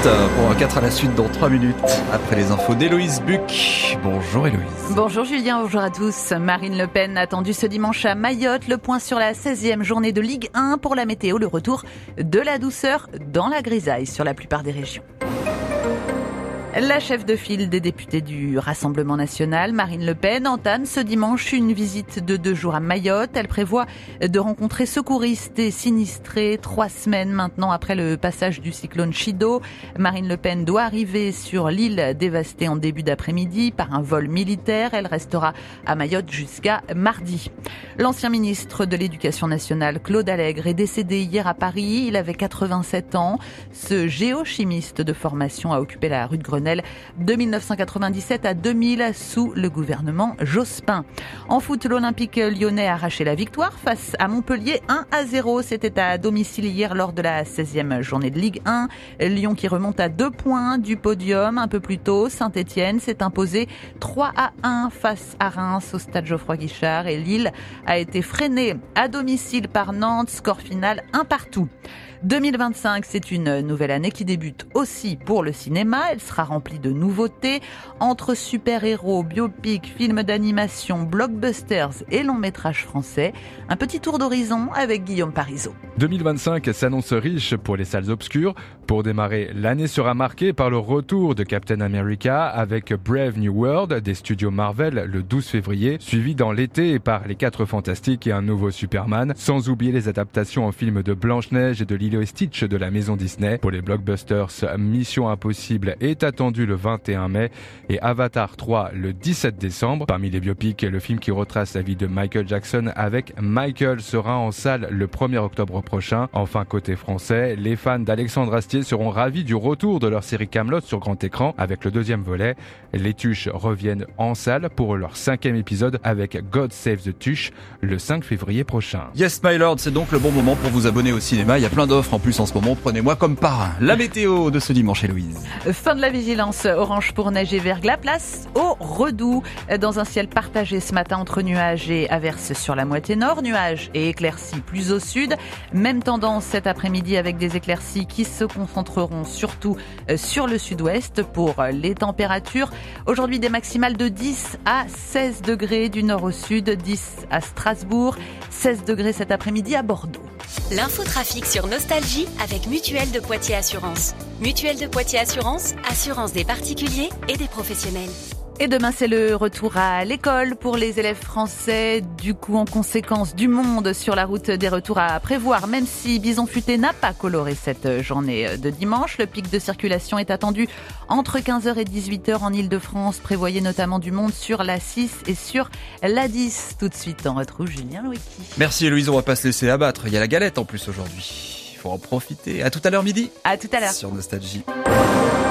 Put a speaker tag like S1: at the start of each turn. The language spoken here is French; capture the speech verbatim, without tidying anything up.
S1: Baptiste pour un quatre à la suite dans trois minutes. Après les infos d'Héloïse Buc. Bonjour Héloïse.
S2: Bonjour Julien, bonjour à tous. Marine Le Pen attendue ce dimanche à Mayotte. Le point sur la seizième journée de Ligue un pour la météo. Le retour de la douceur dans la grisaille sur la plupart des régions. La chef de file des députés du Rassemblement national, Marine Le Pen, entame ce dimanche une visite de deux jours à Mayotte. Elle prévoit de rencontrer secouristes et sinistrés trois semaines maintenant après le passage du cyclone Chido. Marine Le Pen doit arriver sur l'île dévastée en début d'après-midi par un vol militaire. Elle restera à Mayotte jusqu'à mardi. L'ancien ministre de l'Éducation nationale, Claude Allègre, est décédé hier à Paris. Il avait quatre-vingt-sept ans. Ce géochimiste de formation a occupé la rue de Grenelle de mille neuf cent quatre-vingt-dix-sept à deux mille sous le gouvernement Jospin. En foot, l'Olympique lyonnais a arraché la victoire face à Montpellier un à zéro. C'était à domicile hier lors de la seizième journée de Ligue un. Lyon qui remonte à deux points du podium. Un peu plus tôt, Saint-Etienne s'est imposé trois à un face à Reims au stade Geoffroy-Guichard et Lille a été freinée à domicile par Nantes. Score final un partout. deux mille vingt-cinq, c'est une nouvelle année qui débute aussi pour le cinéma. Elle sera remplie de nouveautés. Entre super-héros, biopics, films d'animation, blockbusters et longs métrages français. Un petit tour d'horizon avec Guillaume Parisot.
S3: deux mille vingt-cinq s'annonce riche pour les salles obscures. Pour démarrer, l'année sera marquée par le retour de Captain America avec Brave New World des studios Marvel le douze février, suivi dans l'été par Les Quatre Fantastiques et un nouveau Superman, sans oublier les adaptations en films de Blanche-Neige et de Lilo et Stitch de la maison Disney. Pour les blockbusters, Mission Impossible est attendu le vingt et un mai et Avatar trois le dix-sept décembre. Parmi les biopics, le film qui retrace la vie de Michael Jackson avec Michael sera en salle le premier octobre prochain. Enfin, côté français, les fans d'Alexandre Astier seront ravis du retour de leur série Kaamelott sur grand écran avec le deuxième volet. Les Tuches reviennent en salle pour leur cinquième épisode avec God Save the Tuche le cinq février prochain.
S1: Yes my lord, c'est donc le bon moment pour vous abonner au cinéma. Il y a plein d'offres en plus en ce moment. Prenez-moi comme parrain. La météo de ce dimanche, Héloïse.
S2: Fin de la vigilance orange pour neige et verglas. Place au redoux. Dans un ciel partagé ce matin entre nuages et averses sur la moitié nord. Nuages et éclaircies plus au sud. Même tendance cet après-midi avec des éclaircies qui se concentreront surtout sur le sud-ouest. Pour les températures, aujourd'hui des maximales de dix à seize degrés du nord au sud. dix à Strasbourg. seize degrés cet après-midi à Bordeaux.
S4: L'infotrafic sur Nostalgie avec Mutuelle de Poitiers Assurance. Mutuelle de Poitiers Assurance, assurance des particuliers et des professionnels.
S2: Et demain, c'est le retour à l'école pour les élèves français. Du coup, en conséquence, du monde sur la route des retours à prévoir, même si Bison Futé n'a pas coloré cette journée de dimanche. Le pic de circulation est attendu entre quinze heures et dix-huit heures en Ile-de-France. Prévoyez notamment du monde sur l'A six et sur l'A dix. Tout de suite, on retrouve Julien Louiki.
S1: Merci Héloïse, on va pas se laisser abattre. Il y a la galette en plus aujourd'hui. Il faut en profiter. À tout à l'heure midi.
S2: À tout à l'heure.
S1: Sur Nostalgie.